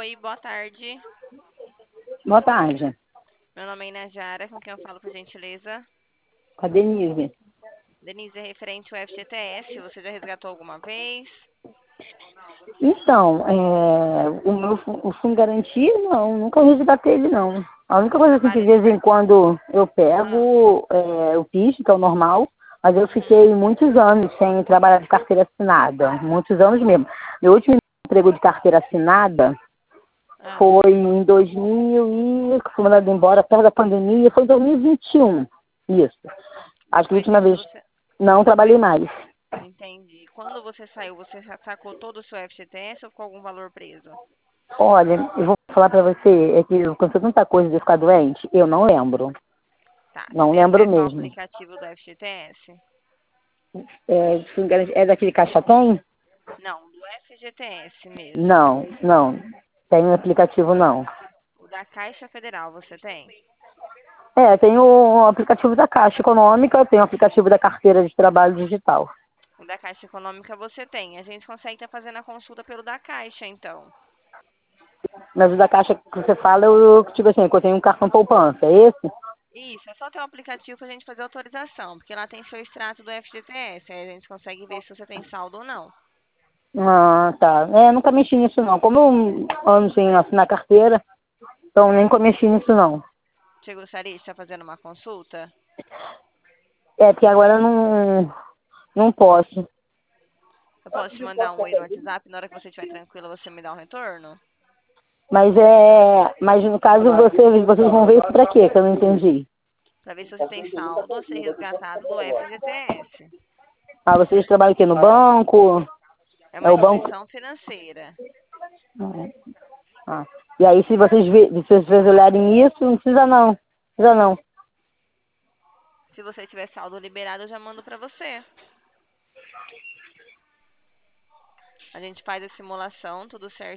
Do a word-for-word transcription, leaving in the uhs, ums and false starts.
Oi, boa tarde. Boa tarde. Meu nome é Inajara, com quem eu falo, por gentileza. Com a Denise. Denise, é referente ao F G T S, você já resgatou alguma vez? Então, é, o meu fu- o fundo garantia, não, nunca resgatei ele, não. A única coisa assim, que de Trabalha... vez em quando eu Ah, pego é, o piso, que é o normal, mas eu uhum. fiquei muitos anos sem trabalhar de carteira assinada. Muitos anos mesmo. Meu último emprego de carteira assinada Ah, foi em dois mil e... que fui mandado embora perto da pandemia, foi em dois mil e vinte e um. Isso. Acho que a depois última disso vez você... não trabalhei mais. Entendi. Quando você saiu, você já sacou todo o seu F G T S ou ficou algum valor preso? Olha, eu vou falar pra você, é que aconteceu tanta coisa de eu ficar doente, eu não lembro. Tá, você Não tem lembro acesso ao mesmo. aplicativo do F G T S? É, é daquele Caixa Tem? Não, do F G T S mesmo. Não, não. Tem um aplicativo, não. O da Caixa Federal, você tem? É, tem o aplicativo da Caixa Econômica, tem o aplicativo da Carteira de Trabalho Digital. O da Caixa Econômica você tem. A gente consegue estar fazendo a consulta pelo da Caixa, então. Mas o da Caixa que você fala, eu, tipo assim, que eu tenho um cartão poupança, é esse? Isso, é só ter o aplicativo pra gente fazer autorização, porque lá tem seu extrato do F G T S, aí a gente consegue ver se você tem saldo ou não. Ah, tá. É, nunca mexi nisso, não. Como eu ando sem assinar carteira, então nem mexi nisso, não. Você gostaria de estar fazendo uma consulta? É, porque agora eu não, não posso. Eu posso te mandar um oi no WhatsApp, na hora que você estiver tranquila, você me dá um retorno? Mas é. Mas no caso vocês, vocês vão ver isso pra quê? Que eu não entendi. Pra ver se você tem saldo a ser resgatado do F G T S. Ah, vocês trabalham aqui no banco? É É uma o banco? instituição financeira. Ah. E aí se vocês, ve- se vocês olharem isso, não precisa não. Não precisa não. Se você tiver saldo liberado, eu já mando pra você. A gente faz a simulação, tudo certo.